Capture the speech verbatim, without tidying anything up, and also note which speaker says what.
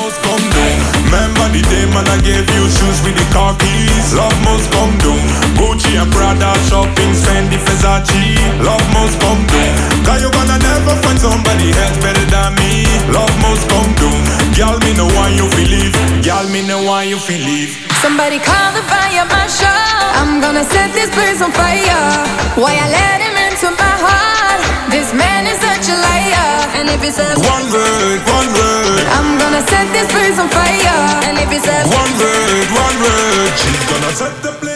Speaker 1: must come down. Remember the day man I gave you shoes with the car keys. Love must come down. Gucci and Prada shopping, Fendi, Versace. Love must come down. Cause you gonna never find somebody else better than me. Love must come down. Girl, me know why you feel leave. Girl, me know why you feel leave.
Speaker 2: Somebody call the fire marshal. I'm gonna set this place on fire. Why I let him into my heart? This man is such a liar. And if he says
Speaker 1: one word, one word,
Speaker 2: I'm gonna set this place on fire. And if he says
Speaker 1: one word, one word, she's gonna set the place